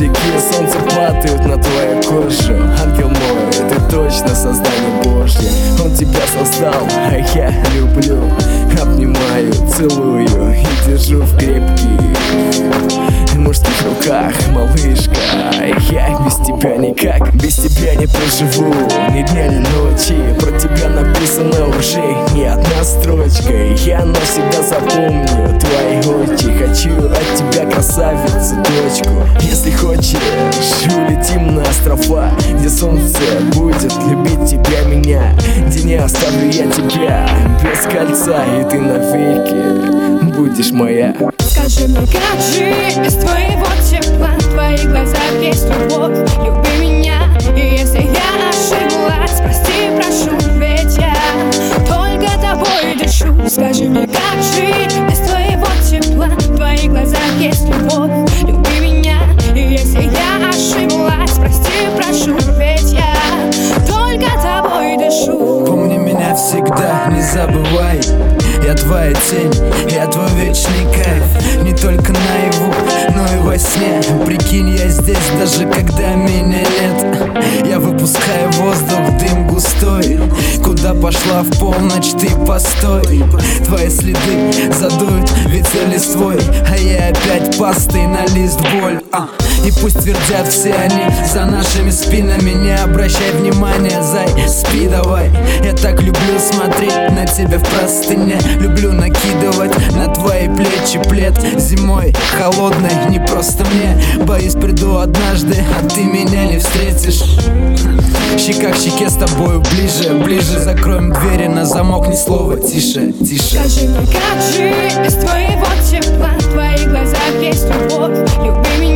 лучики солнца падают на твою кожу. Ангел мой, ты точно создание Божье. Он тебя создал, а я люблю. Обнимаю, целую и держу в крепких мужских руках, малышка. Я без тебя никак, без тебя не проживу ни дня, ни ночи. Про тебя написано уже не одна строчка, и я навсегда запомню твои очи. Хочу от тебя, красавицу, дочку. Если хочешь, улетим на острова, где солнце будет любить тебя, меня, где не оставлю я тебя без кольца, и ты навеки будешь моя. Скажи мне, как жить без твоего тепла? В твоих глазах есть любовь, люби меня. И если я ошиблась, прости, прошу, ведь я только тобой дышу. Скажи мне, как жить без твоего тепла? В твоих глазах есть любовь, люби меня. И если я ошиблась, прости, прошу, ведь я только тобой дышу. Помни меня всегда, не забывай. Я твоя тень, я твой вечный кайф. Не только наяву, но и во сне. Прикинь, я здесь, даже когда меня нет. Я выпускаю воздух, дым густой. Куда пошла в полночь, ты постой. Твои следы задуют ветер листвой, а я опять пастой на лист боль. И пусть твердят все они за нашими спинами, не обращай внимания, зай, спи давай. Я так люблю смотреть на тебя в простыне. Люблю накидывать на твои плечи плед. Зимой холодной, не просто мне. Боюсь, приду однажды, а ты меня не встретишь. Щека к щеке с тобою ближе, ближе. Закроем двери на замок, ни слова, тише, тише. Скажи мне, как жить без твоего тепла? В твоих глазах есть любовь, люби меня.